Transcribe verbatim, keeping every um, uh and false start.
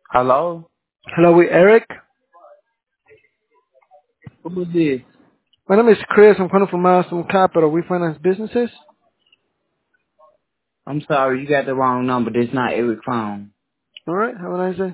Hello? Hello, with Eric. Who is this? My name is Chris. I'm calling from Milestone Capital. We finance businesses. I'm sorry, you got the wrong number. This not Eric phone. All right. Have a nice day.